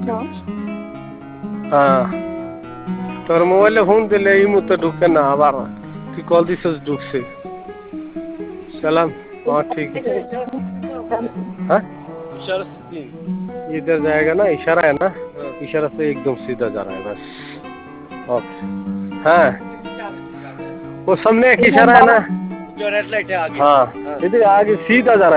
हाँ তোর মোবাইলে ফোন দিলে এই মুহূর্তে ঢুকে না আবার তুই কল দিছিস ঢুকছে সালাম हाँ ठीक है हाँ इशारा से इधर जाएगा ना इशारा है ना इशारा से एकदम सीधा जा रहा है बस ओके हाँ वो सामने एक इशारा है ना जो रेड लाइट है आगे हाँ इधर आगे सीधा जा रहा है